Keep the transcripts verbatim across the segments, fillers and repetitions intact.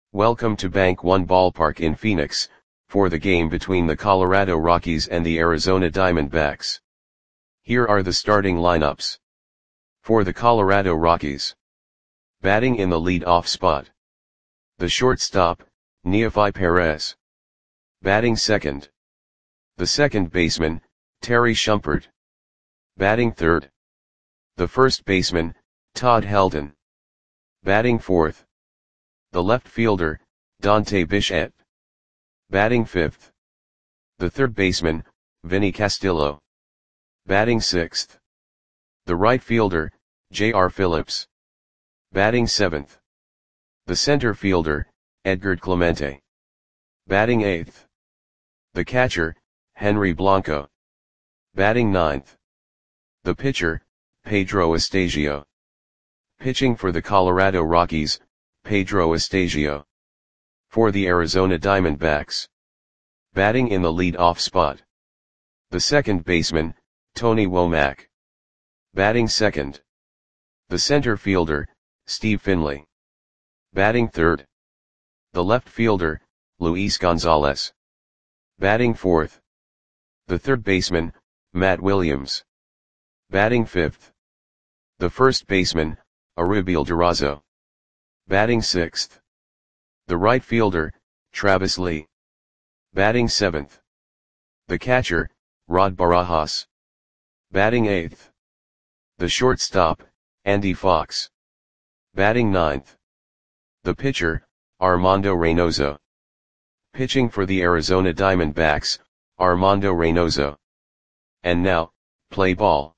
Welcome to Bank One Ballpark in Phoenix, for the game between the Colorado Rockies and the Arizona Diamondbacks. Here are the starting lineups. For the Colorado Rockies. Batting in the lead-off spot. The shortstop, Neofi Perez. Batting second. The second baseman, Terry Shumpert. Batting third. The first baseman, Todd Helton. Batting fourth. The left fielder, Dante Bichette. Batting fifth. The third baseman, Vinny Castillo. Batting sixth. The right fielder, J R Phillips. Batting seventh. The center fielder, Edgar Clemente. Batting eighth. The catcher, Henry Blanco. Batting ninth. The pitcher, Pedro Estasio. Pitching for the Colorado Rockies, Pedro Estasio. For the Arizona Diamondbacks. Batting in the lead-off spot. The second baseman, Tony Womack. Batting second. The center fielder, Steve Finley. Batting third. The left fielder, Luis Gonzalez. Batting fourth. The third baseman, Matt Williams. Batting fifth. The first baseman, Arubiel Durazo. Batting sixth. The right fielder, Travis Lee. Batting seventh. The catcher, Rod Barajas. Batting eighth. The shortstop, Andy Fox. Batting ninth. The pitcher, Armando Reynoso. Pitching for the Arizona Diamondbacks, Armando Reynoso. And now, play ball.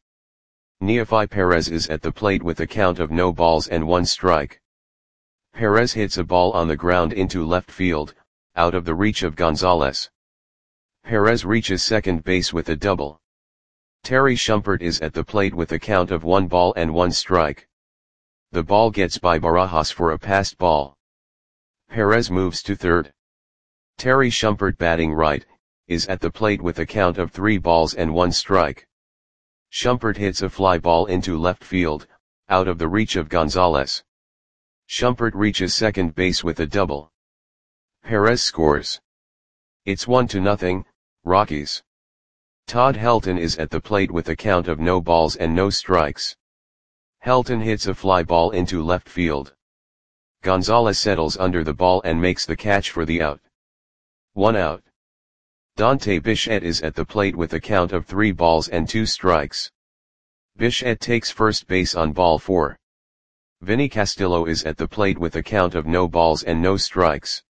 Neofi Perez is at the plate with a count of no balls and one strike. Perez hits a ball on the ground into left field, out of the reach of Gonzalez. Perez reaches second base with a double. Terry Shumpert is at the plate with a count of one ball and one strike. The ball gets by Barajas for a passed ball. Perez moves to third. Terry Shumpert, batting right, is at the plate with a count of three balls and one strike. Shumpert hits a fly ball into left field, out of the reach of Gonzalez. Shumpert reaches second base with a double. Perez scores. It's one to nothing, Rockies. Todd Helton is at the plate with a count of no balls and no strikes. Helton hits a fly ball into left field. Gonzalez settles under the ball and makes the catch for the out. One out. Dante Bichette is at the plate with a count of three balls and two strikes. Bichette takes first base on ball four. Vinny Castillo is at the plate with a count of no balls and no strikes.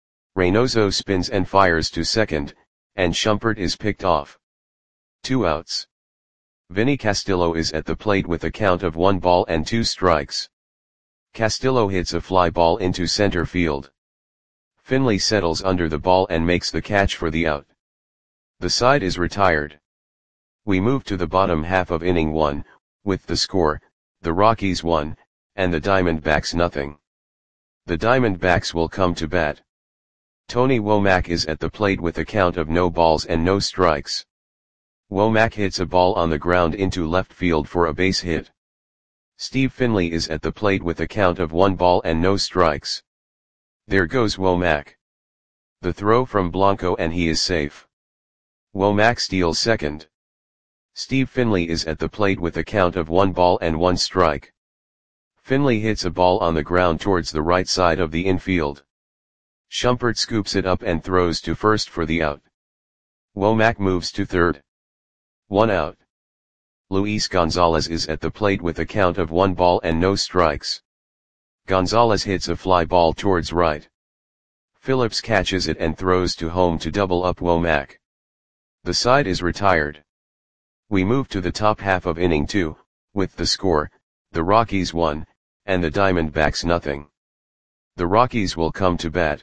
Reynoso spins and fires to second, and Shumpert is picked off. Two outs. Vinny Castillo is at the plate with a count of one ball and two strikes. Castillo hits a fly ball into center field. Finley settles under the ball and makes the catch for the out. The side is retired. We move to the bottom half of inning one, with the score, the Rockies one, and the Diamondbacks nothing. The Diamondbacks will come to bat. Tony Womack is at the plate with a count of no balls and no strikes. Womack hits a ball on the ground into left field for a base hit. Steve Finley is at the plate with a count of one ball and no strikes. There goes Womack. The throw from Blanco and he is safe. Womack steals second. Steve Finley is at the plate with a count of one ball and one strike. Finley hits a ball on the ground towards the right side of the infield. Shumpert scoops it up and throws to first for the out. Womack moves to third. One out. Luis Gonzalez is at the plate with a count of one ball and no strikes. Gonzalez hits a fly ball towards right. Phillips catches it and throws to home to double up Womack. The side is retired. We move to the top half of inning two, with the score, the Rockies one, and the Diamondbacks nothing. The Rockies will come to bat.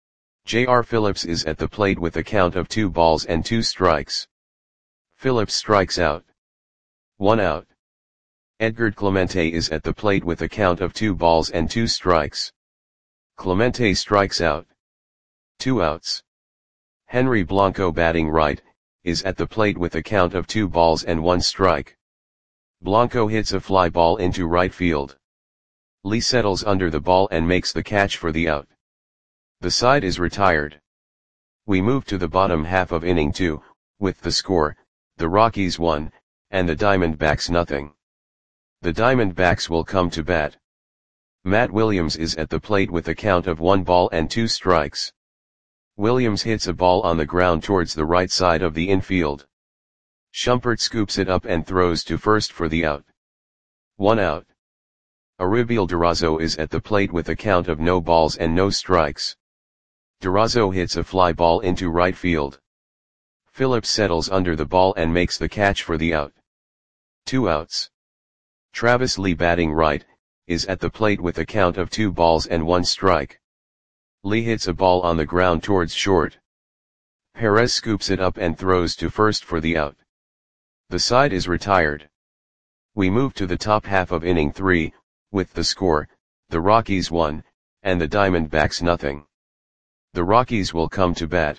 J R Phillips is at the plate with a count of two balls and two strikes. Phillips strikes out. One out. Edgar Clemente is at the plate with a count of two balls and two strikes. Clemente strikes out. Two outs. Henry Blanco, batting right, is at the plate with a count of two balls and one strike. Blanco hits a fly ball into right field. Lee settles under the ball and makes the catch for the out. The side is retired. We move to the bottom half of inning two, with the score, the Rockies one, and the Diamondbacks nothing. The Diamondbacks will come to bat. Matt Williams is at the plate with a count of one ball and two strikes. Williams hits a ball on the ground towards the right side of the infield. Shumpert scoops it up and throws to first for the out. One out. Aribiel Durazo is at the plate with a count of no balls and no strikes. Durazo hits a fly ball into right field. Phillips settles under the ball and makes the catch for the out. Two outs. Travis Lee, batting right, is at the plate with a count of two balls and one strike. Lee hits a ball on the ground towards short. Perez scoops it up and throws to first for the out. The side is retired. We move to the top half of inning three, with the score, the Rockies one, and the Diamondbacks nothing. The Rockies will come to bat.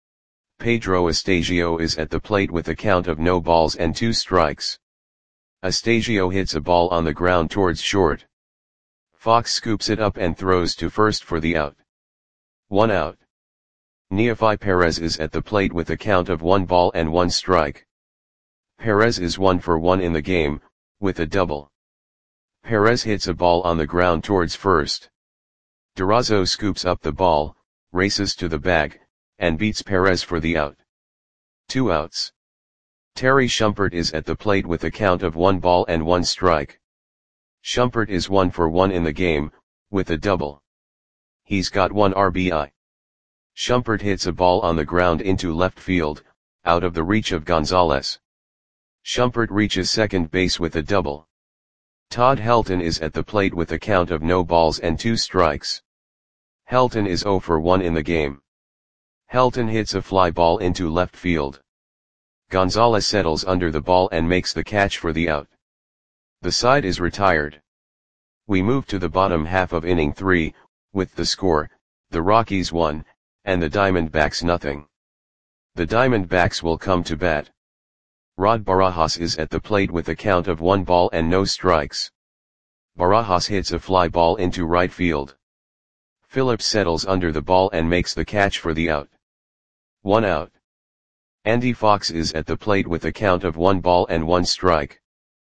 Pedro Astasio is at the plate with a count of no balls and two strikes. Astasio hits a ball on the ground towards short. Fox scoops it up and throws to first for the out. One out. Neofi Perez is at the plate with a count of one ball and one strike. Perez is one for one in the game, with a double. Perez hits a ball on the ground towards first. Durazo scoops up the ball, races to the bag, and beats Perez for the out. Two outs. Terry Shumpert is at the plate with a count of one ball and one strike. Shumpert is one for one in the game, with a double. He's got one R B I. Shumpert hits a ball on the ground into left field, out of the reach of Gonzalez. Shumpert reaches second base with a double. Todd Helton is at the plate with a count of no balls and two strikes. Helton is zero for one in the game. Helton hits a fly ball into left field. Gonzalez settles under the ball and makes the catch for the out. The side is retired. We move to the bottom half of inning three, with the score, the Rockies one, and the Diamondbacks nothing. The Diamondbacks will come to bat. Rod Barajas is at the plate with a count of one ball and no strikes. Barajas hits a fly ball into right field. Phillips settles under the ball and makes the catch for the out. One out. Andy Fox is at the plate with a count of one ball and one strike.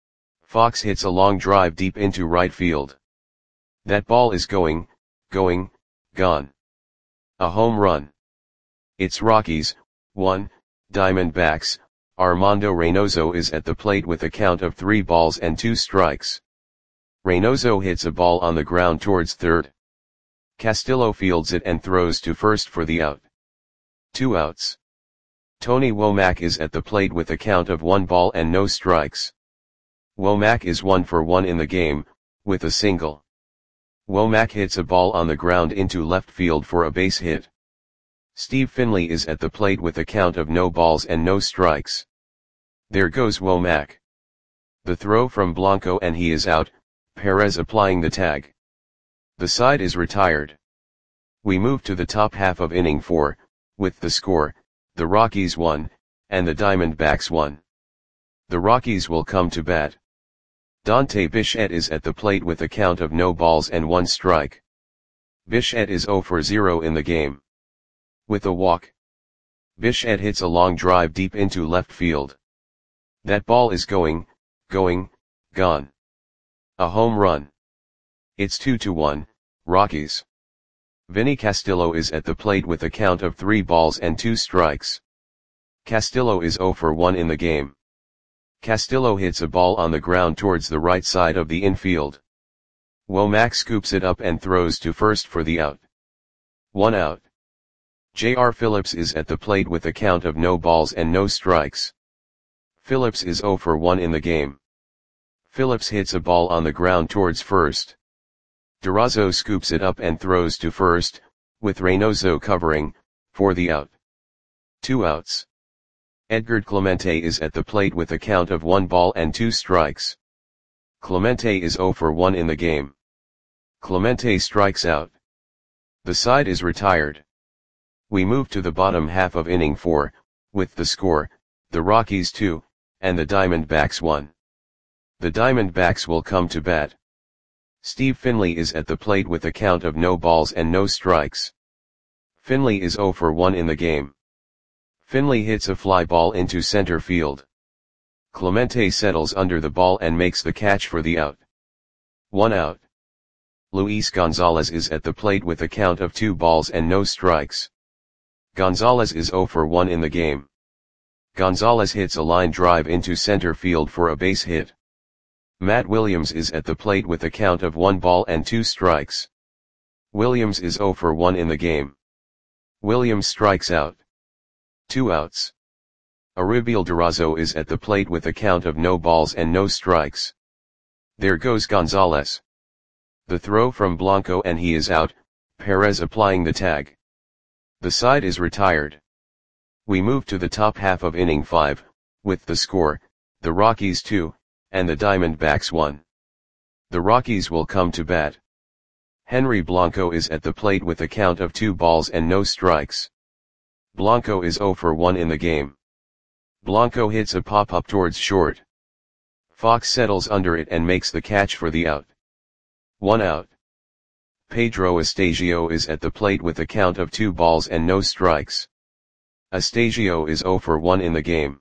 Fox hits a long drive deep into right field. That ball is going, going, gone. A home run. It's Rockies, one, Diamondbacks. Armando Reynoso is at the plate with a count of three balls and two strikes. Reynoso hits a ball on the ground towards third. Castillo fields it and throws to first for the out. Two outs. Tony Womack is at the plate with a count of one ball and no strikes. Womack is one for one in the game, with a single. Womack hits a ball on the ground into left field for a base hit. Steve Finley is at the plate with a count of no balls and no strikes. There goes Womack. The throw from Blanco and he is out, Perez applying the tag. The side is retired. We move to the top half of inning four, with the score, the Rockies one, and the Diamondbacks one. The Rockies will come to bat. Dante Bichette is at the plate with a count of no balls and one strike. Bichette is zero for zero in the game. With a walk. Bichette hits a long drive deep into left field. That ball is going, going, gone. A home run. It's two to one, Rockies. Vinny Castillo is at the plate with a count of three balls and two strikes. Castillo is zero for one in the game. Castillo hits a ball on the ground towards the right side of the infield. Womack scoops it up and throws to first for the out. One out. J R Phillips is at the plate with a count of no balls and no strikes. Phillips is zero for one in the game. Phillips hits a ball on the ground towards first. Durazo scoops it up and throws to first, with Reynoso covering, for the out. Two outs. Edgar Clemente is at the plate with a count of one ball and two strikes. Clemente is zero for one in the game. Clemente strikes out. The side is retired. We move to the bottom half of inning four, with the score, the Rockies two, and the Diamondbacks one. The Diamondbacks will come to bat. Steve Finley is at the plate with a count of no balls and no strikes. Finley is zero for one in the game. Finley hits a fly ball into center field. Clemente settles under the ball and makes the catch for the out. One out. Luis Gonzalez is at the plate with a count of two balls and no strikes. Gonzalez is zero for one in the game. Gonzalez hits a line drive into center field for a base hit. Matt Williams is at the plate with a count of one ball and two strikes. Williams is zero for one in the game. Williams strikes out. Two outs. Aribiel Durazo is at the plate with a count of no balls and no strikes. There goes Gonzalez. The throw from Blanco and he is out, Perez applying the tag. The side is retired. We move to the top half of inning five, with the score, the Rockies two, and the Diamondbacks one. The Rockies will come to bat. Henry Blanco is at the plate with a count of two balls and no strikes. Blanco is zero for one in the game. Blanco hits a pop-up towards short. Fox settles under it and makes the catch for the out. One out. Pedro Astasio is at the plate with a count of two balls and no strikes. Astasio is zero for one in the game.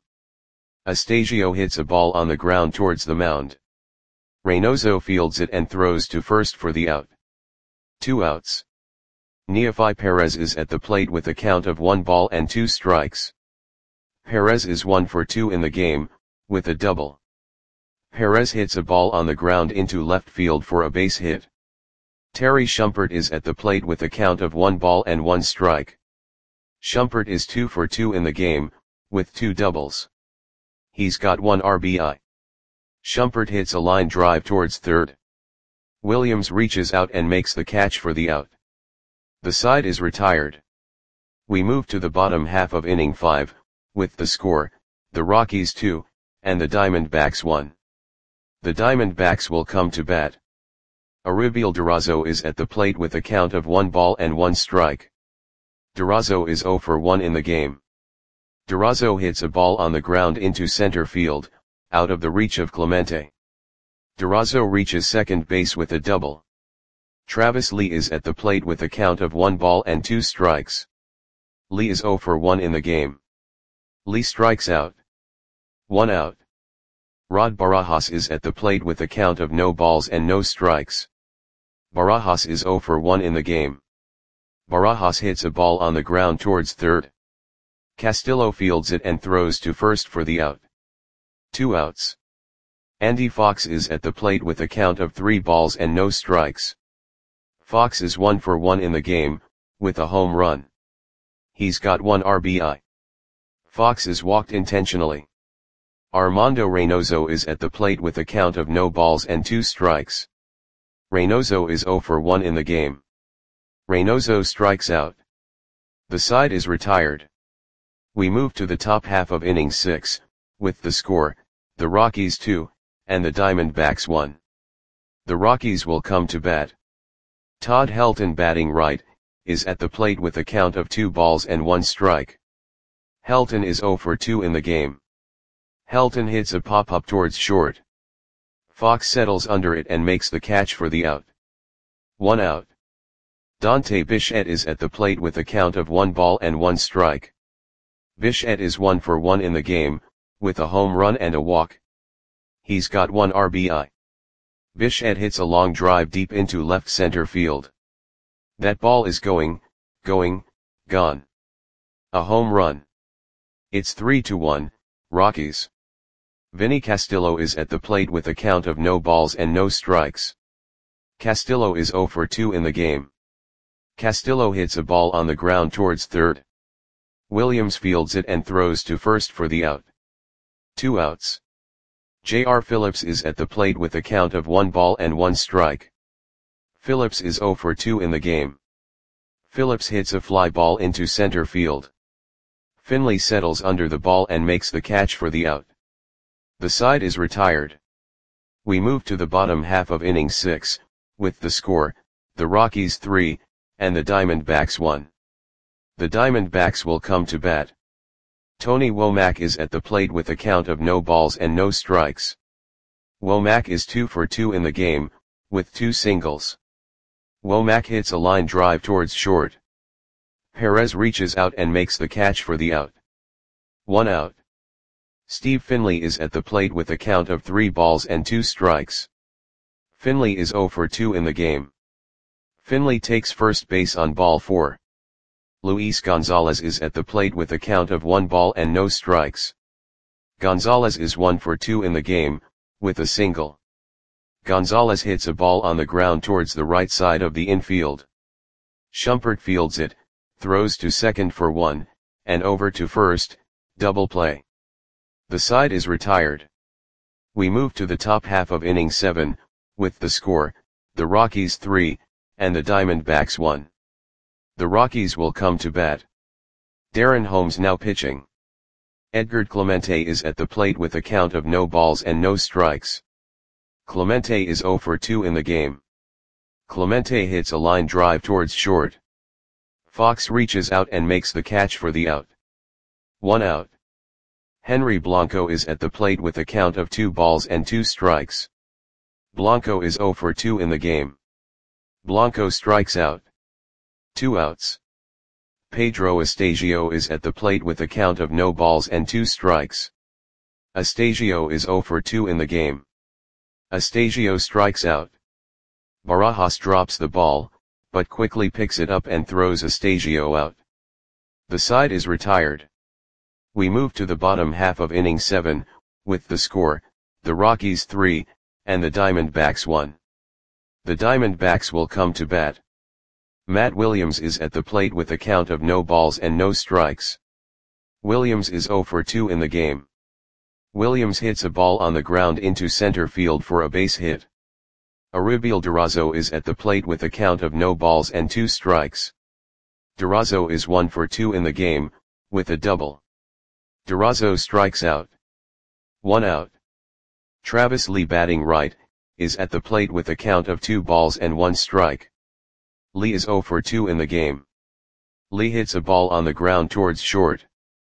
Astasio hits a ball on the ground towards the mound. Reynoso fields it and throws to first for the out. Two outs. Neofi Perez is at the plate with a count of one ball and two strikes. Perez is one for two in the game, with a double. Perez hits a ball on the ground into left field for a base hit. Terry Shumpert is at the plate with a count of one ball and one strike. Shumpert is two for two in the game, with two doubles. He's got one R B I. Shumpert hits a line drive towards third. Williams reaches out and makes the catch for the out. The side is retired. We move to the bottom half of inning five, with the score, the Rockies two, and the Diamondbacks one. The Diamondbacks will come to bat. Aribiel Durazo is at the plate with a count of one ball and one strike. Durazo is zero for one in the game. Durazo hits a ball on the ground into center field, out of the reach of Clemente. Durazo reaches second base with a double. Travis Lee is at the plate with a count of one ball and two strikes. Lee is zero for one in the game. Lee strikes out. One out. Rod Barajas is at the plate with a count of no balls and no strikes. Barajas is zero for one in the game. Barajas hits a ball on the ground towards third. Castillo fields it and throws to first for the out. Two outs. Andy Fox is at the plate with a count of three balls and no strikes. Fox is one for one in the game, with a home run. He's got one R B I. Fox is walked intentionally. Armando Reynoso is at the plate with a count of no balls and two strikes. Reynoso is zero for one in the game. Reynoso strikes out. The side is retired. We move to the top half of inning six, with the score, the Rockies two, and the Diamondbacks one. The Rockies will come to bat. Todd Helton, batting right, is at the plate with a count of two balls and one strike. Helton is zero for two in the game. Helton hits a pop-up towards short. Fox settles under it and makes the catch for the out. One out. Dante Bichette is at the plate with a count of one ball and one strike. Bichette is one for one in the game, with a home run and a walk. He's got one R B I. Bichette hits a long drive deep into left center field. That ball is going, going, gone. A home run. It's three to one, Rockies. Vinny Castillo is at the plate with a count of no balls and no strikes. Castillo is zero for two in the game. Castillo hits a ball on the ground towards third. Williams fields it and throws to first for the out. Two outs. J R Phillips is at the plate with a count of one ball and one strike. Phillips is zero for two in the game. Phillips hits a fly ball into center field. Finley settles under the ball and makes the catch for the out. The side is retired. We move to the bottom half of inning six, with the score, the Rockies three, and the Diamondbacks one. The Diamondbacks will come to bat. Tony Womack is at the plate with a count of no balls and no strikes. Womack is two for two in the game, with two singles. Womack hits a line drive towards short. Perez reaches out and makes the catch for the out. One out. Steve Finley is at the plate with a count of three balls and two strikes. Finley is zero for two in the game. Finley takes first base on ball four. Luis Gonzalez is at the plate with a count of one ball and no strikes. Gonzalez is one for two in the game, with a single. Gonzalez hits a ball on the ground towards the right side of the infield. Shumpert fields it, throws to second for one, and over to first, double play. The side is retired. We move to the top half of inning seven, with the score, the Rockies three, and the Diamondbacks one. The Rockies will come to bat. Darren Holmes now pitching. Edgar Clemente is at the plate with a count of no balls and no strikes. Clemente is zero for two in the game. Clemente hits a line drive towards short. Fox reaches out and makes the catch for the out. One out. Henry Blanco is at the plate with a count of two balls and two strikes. Blanco is zero for two in the game. Blanco strikes out. Two outs. Pedro Astasio is at the plate with a count of no balls and two strikes. Astasio is zero for two in the game. Astasio strikes out. Barajas drops the ball, but quickly picks it up and throws Astasio out. The side is retired. We move to the bottom half of inning seven, with the score, the Rockies three, and the Diamondbacks one. The Diamondbacks will come to bat. Matt Williams is at the plate with a count of no balls and no strikes. Williams is zero for two in the game. Williams hits a ball on the ground into center field for a base hit. Aribiel Durazo is at the plate with a count of no balls and two strikes. Durazo is one for two in the game, with a double. Durazo strikes out. One out. Travis Lee batting right, is at the plate with a count of two balls and one strike. Lee is zero for two in the game. Lee hits a ball on the ground towards short.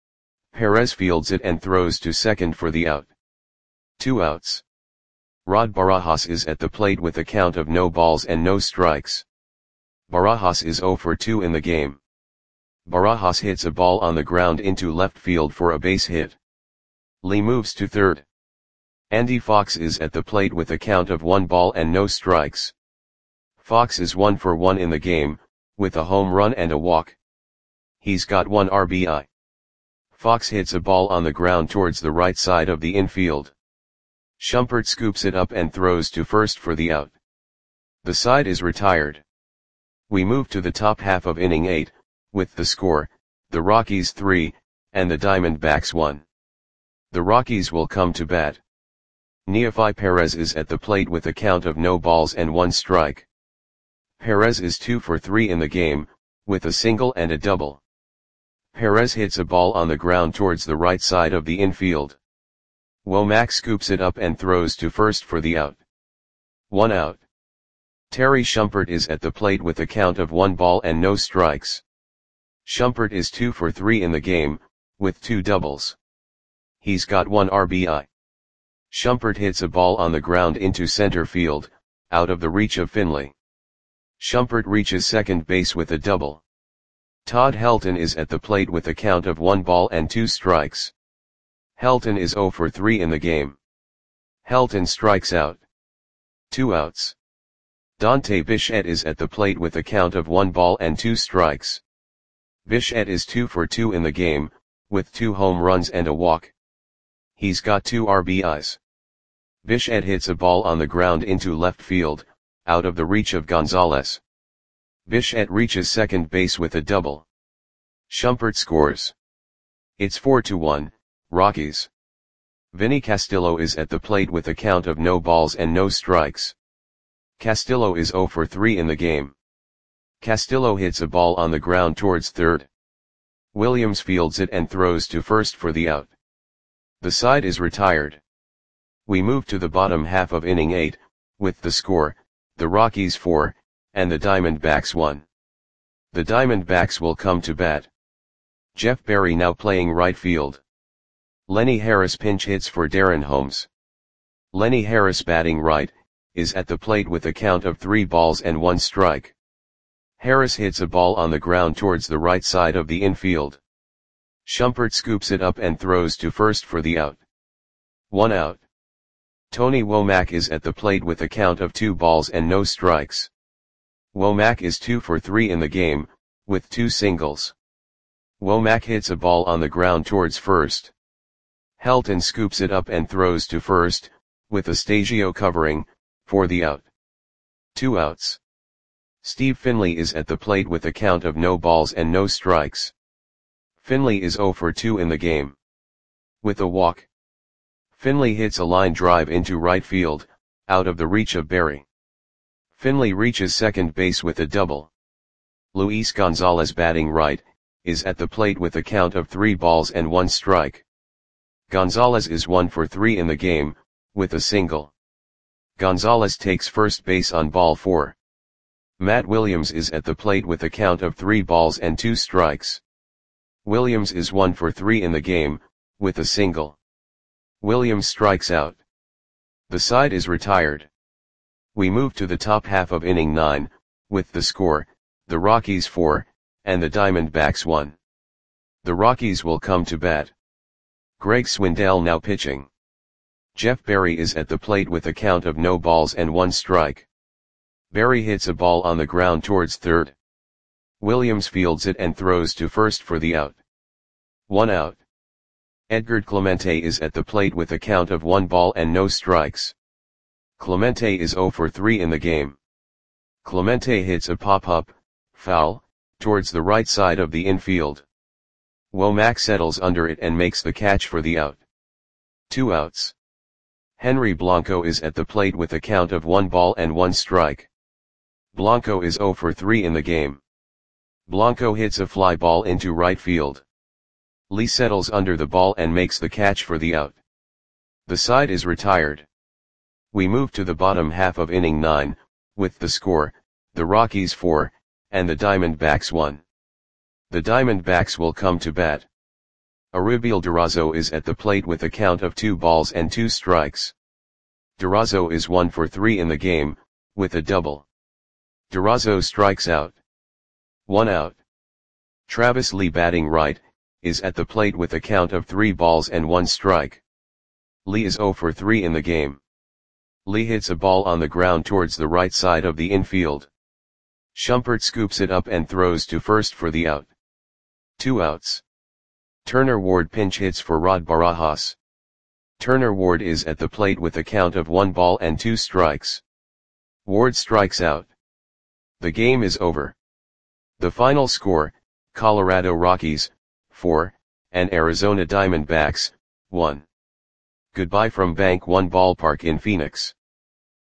Perez fields it and throws to second for the out. Two outs. Rod Barajas is at the plate with a count of no balls and no strikes. Barajas is zero for two in the game. Barajas hits a ball on the ground into left field for a base hit. Lee moves to third. Andy Fox is at the plate with a count of one ball and no strikes. Fox is one for one in the game, with a home run and a walk. He's got one R B I. Fox hits a ball on the ground towards the right side of the infield. Shumpert scoops it up and throws to first for the out. The side is retired. We move to the top half of inning eight, with the score, the Rockies three, and the Diamondbacks one. The Rockies will come to bat. Neofi Perez is at the plate with a count of no balls and one strike. Perez is two for three in the game, with a single and a double. Perez hits a ball on the ground towards the right side of the infield. Womack scoops it up and throws to first for the out. One out. Terry Shumpert is at the plate with a count of one ball and no strikes. Shumpert is two for three in the game, with two doubles. He's got one R B I. Shumpert hits a ball on the ground into center field, out of the reach of Finley. Shumpert reaches second base with a double. Todd Helton is at the plate with a count of one ball and two strikes. Helton is zero for three in the game. Helton strikes out. Two outs. Dante Bichette is at the plate with a count of one ball and two strikes. Bichette is two for two in the game, with two home runs and a walk. He's got two R B Is. Bichette hits a ball on the ground into left field, out of the reach of Gonzalez. Bichette reaches second base with a double. Shumpert scores. It's four to one, Rockies. Vinny Castillo is at the plate with a count of no balls and no strikes. Castillo is zero for three in the game. Castillo hits a ball on the ground towards third. Williams fields it and throws to first for the out. The side is retired. We move to the bottom half of inning eight, with the score, the Rockies four, and the Diamondbacks one. The Diamondbacks will come to bat. Jeff Berry now playing right field. Lenny Harris pinch hits for Darren Holmes. Lenny Harris batting right, is at the plate with a count of three balls and one strike. Harris hits a ball on the ground towards the right side of the infield. Shumpert scoops it up and throws to first for the out. One out. Tony Womack is at the plate with a count of two balls and no strikes. Womack is two for three in the game, with two singles. Womack hits a ball on the ground towards first. Helton scoops it up and throws to first, with Astasio covering, for the out. Two outs. Steve Finley is at the plate with a count of no balls and no strikes. Finley is zero for two in the game. With a walk. Finley hits a line drive into right field, out of the reach of Berry. Finley reaches second base with a double. Luis Gonzalez, batting right, is at the plate with a count of three balls and one strike. Gonzalez is one for three in the game, with a single. Gonzalez takes first base on ball four. Matt Williams is at the plate with a count of three balls and two strikes. Williams is one for three in the game, with a single. Williams strikes out. The side is retired. We move to the top half of inning nine, with the score, the Rockies four, and the Diamondbacks one. The Rockies will come to bat. Greg Swindell now pitching. Jeff Berry is at the plate with a count of no balls and one strike. Berry hits a ball on the ground towards third. Williams fields it and throws to first for the out. One out. Edgar Clemente is at the plate with a count of one ball and no strikes. Clemente is zero for three in the game. Clemente hits a pop-up, foul, towards the right side of the infield. Womack settles under it and makes the catch for the out. Two outs. Henry Blanco is at the plate with a count of one ball and one strike. Blanco is zero for three in the game. Blanco hits a fly ball into right field. Lee settles under the ball and makes the catch for the out. The side is retired. We move to the bottom half of inning nine, with the score, the Rockies four, and the Diamondbacks one. The Diamondbacks will come to bat. Arubiel Durazo is at the plate with a count of two balls and two strikes. Durazo is one for three in the game, with a double. Durazo strikes out. One out. Travis Lee, batting right, is at the plate with a count of three balls and one strike. Lee is zero for three in the game. Lee hits a ball on the ground towards the right side of the infield. Shumpert scoops it up and throws to first for the out. Two outs. Turner Ward pinch hits for Rod Barajas. Turner Ward is at the plate with a count of one ball and two strikes. Ward strikes out. The game is over. The final score, Colorado Rockies, four, and Arizona Diamondbacks, one. Goodbye from Bank One Ballpark in Phoenix.